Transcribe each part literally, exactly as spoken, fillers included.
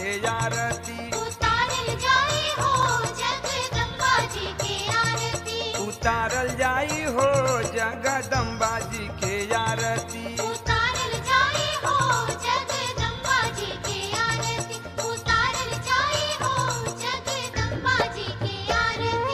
के आरती उतारल जाई हो जगदम्बा जी के आरती उतारल जाई हो जगदम्बा जी के आरती उतारल जाई हो जगदम्बा जी के आरती उतारल जाई हो जगदम्बा जी के आरती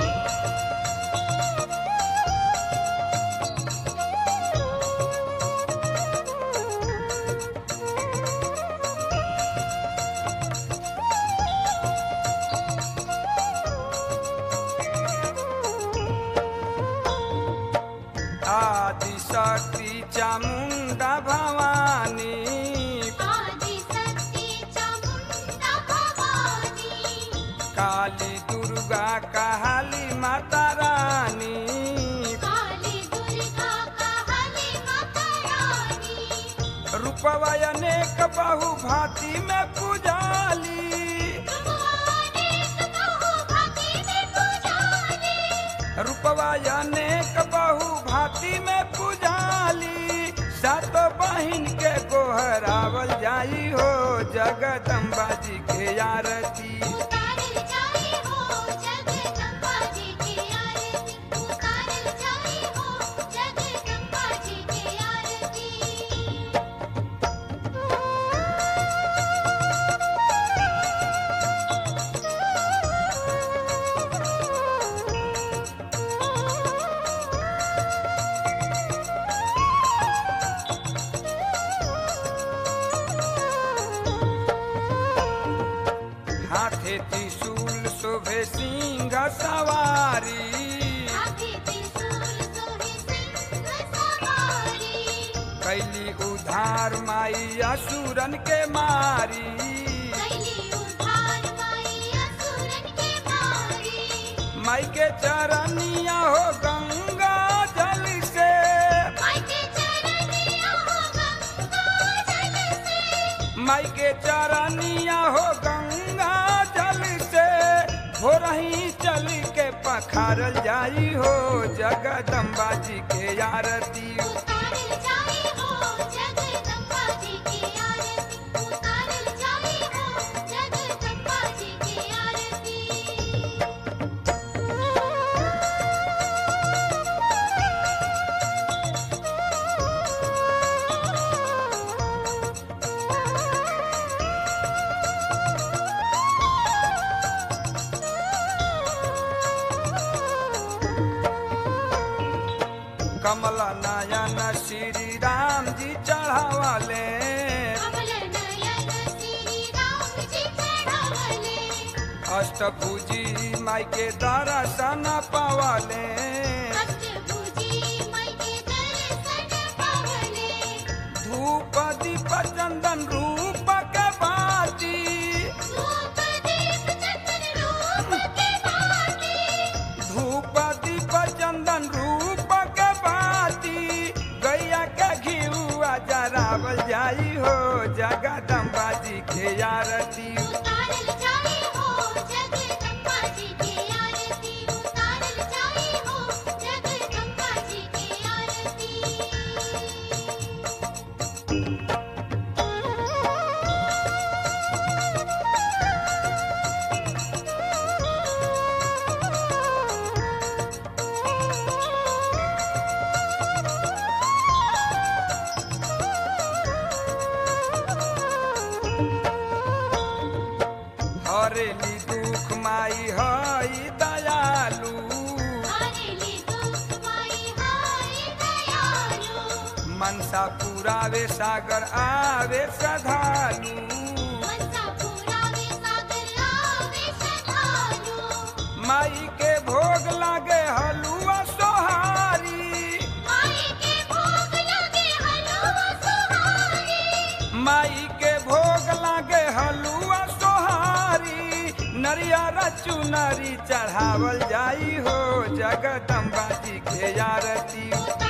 आदि शक्ति चामुंडा भवानी आदि शक्ति चामुंडा भवानी काली दुर्गा काली माता रानी काली दुर्गा काली माता रानी रूपवा अनेक बहु भांति में पूजाली अनेक बहु भांति में पूजाली रूपवा अनेक बहु भांति में पूजाली सातो बहिन के गोहरावल जाई हो जगदम्बा जी के आरती उतारल जाई हो जगदम्बा जी के आरती उतारल जाई हो जगदम्बा जी के आरती हाथे त्रिशूल शोभे सिंह सवारी आगे त्रिशूल सोहे सिंह सवारी कैली उधार माई असुरन के मारी कैली उधार माई असुरन के मारी माई के चरनिया हो गंगा जल से माई के चरनिया हो गंगा जल से माई के चरनिया हो गंगा जल से हो रही चल के पखारल जाई हो जगदम्बा जी के आरती उतारल जाई हो जगदम्बा जी के आरती उतारल जाई हो जगदम्बा जी के आरती कमल नयन श्री राम जी चढ़ावले कमल नयन श्री राम जी चढ़ावले अष्टभुजी माई के दर्शन पावले अष्टभुजी माई के दर्शन पावले धूप दीप चंदन रूप के बाती धूप दीप चंदन रूप के भांति धूप दीप चंदन रूप के बाती गैया के घिउआ जरावल जाई हो जगदम्बा जी के आरती उतारल जाई हो जगदम्बा जी के आरती उतारल जाई हो जगदम्बा जी के आरती हरेली दुख माई हई दयालु हरेली दुख माई हाय दयालु मनसा पुरावे सागर आवे श्रद्धालु मनसा पुरावे सागर आवे श्रद्धालु माई के भोग लागे हलुआ सोहारी माई के भोग लगे हलवा सुहारी माई के भोग लागे हलुआ सोहारी नरियर चुनरी चढ़ावल जाई हो जगदम्बा जी के आरती उतारल